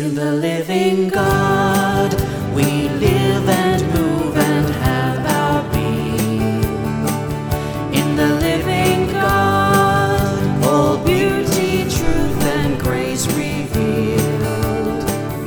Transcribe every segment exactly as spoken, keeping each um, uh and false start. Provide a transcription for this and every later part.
In the living God, we live and move and have our being. In the living God, all beauty, truth, and grace revealed.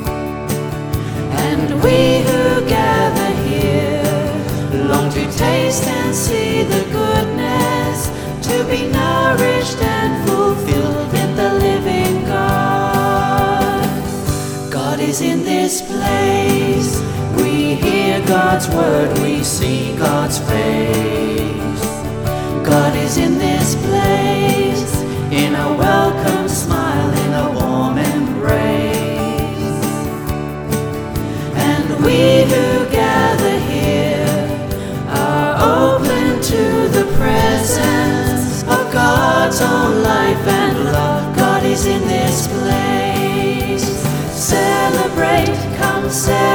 And we who gather here long to taste and see the goodness, to be nourished and fulfilled in the living God. God is in this place. We hear God's word, we see God's face. God is in this place, in a welcome smile, in a warm embrace. And we who gather here are open to the presence of God's own life and love. God is in this place. Celebrate, come celebrate.